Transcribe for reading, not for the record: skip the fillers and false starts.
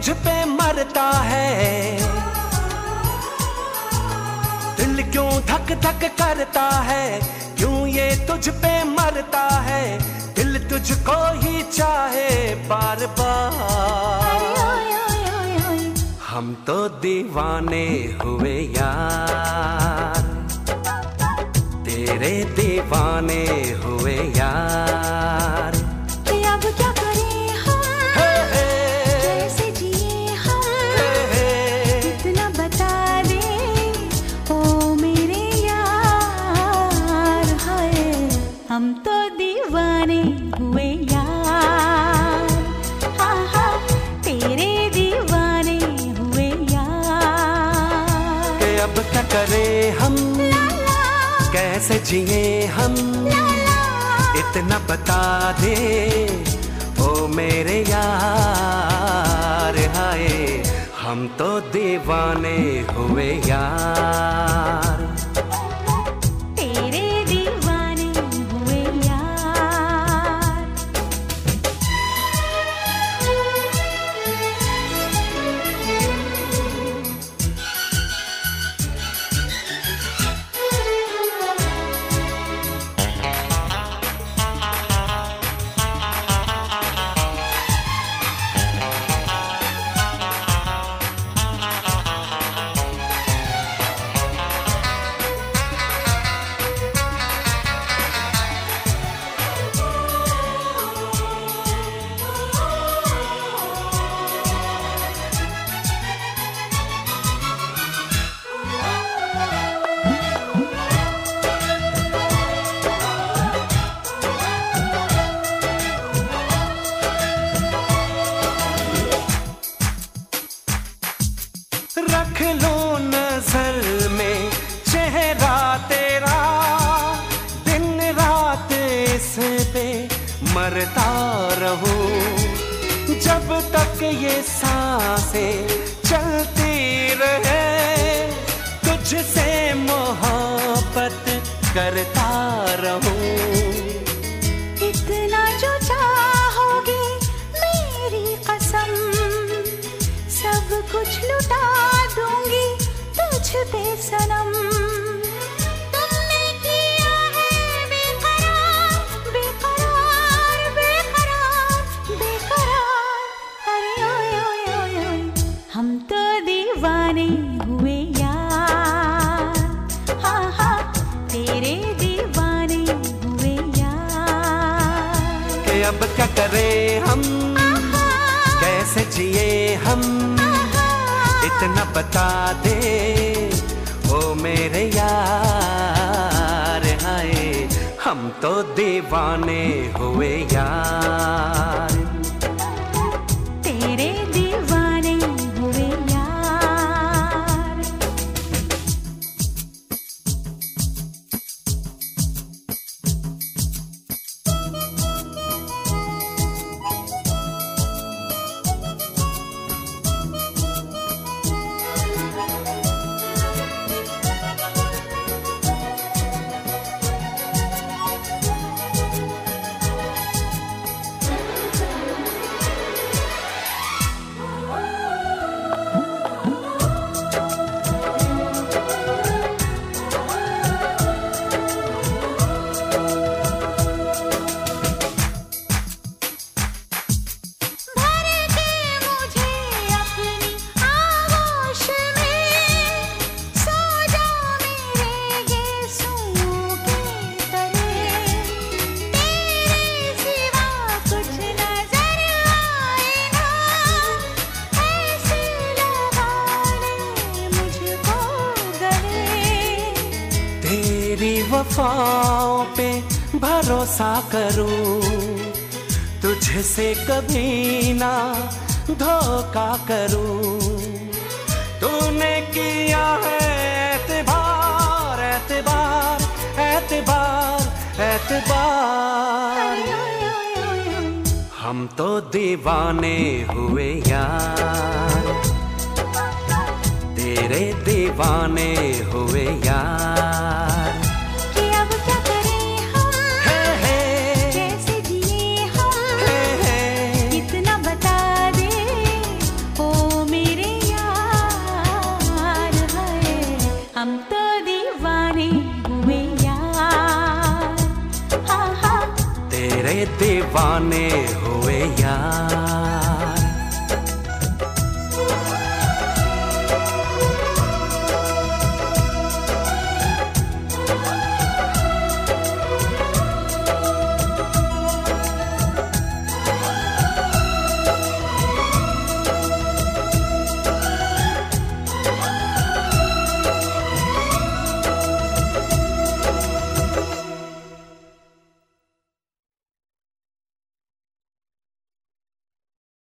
तुझ पे मरता है, दिल क्यों धक धक करता है, क्यों ये तुझ पे मरता है, दिल तुझको ही चाहे बार बार। हम तो दीवाने हुए यार, तेरे दीवाने हुए यार। अब क्या करें हम, कैसे जिए हम, इतना बता दे ओ मेरे यार। हाय हम तो दीवाने हुए यार, हाँ हाँ तेरे दीवाने हुए यार। कि अब क्या करें हम, कैसे जिए हम, इतना बता दे ओ मेरे यार। हाय हम तो दीवाने हुए यार, तेरे दीवाने हुए यार। रख लो नजर में चेहरा तेरा, दिन रात इस पे मरता रहूं, जब तक ये सांसें चलती रहे, तुझसे मोहब्बत करता रहूं। इतना जो चाहोगे मेरी कसम, सब कुछ लुटा दूंगी तुझ पे सनम। तुमने किया है बेकरार बेकरार बेकरार बेकरार। अरे ओए ओए ओए ओए हम तो दीवाने हुए यार, हाँ हाँ तेरे दीवाने हुए यार। कि अब क्या करें हम, कैसे जिए हम, इतना बता दे ओ मेरे यार। हाय हम तो दीवाने हुए यार, तेरे दीवाने हुए यार। वफाओं पे भरोसा करूं, तुझसे कभी ना धोखा करूं। तूने किया है एतबार एतबार एतबार एतबार। हम तो दीवाने हुए यार, तेरे दीवाने हुए यार।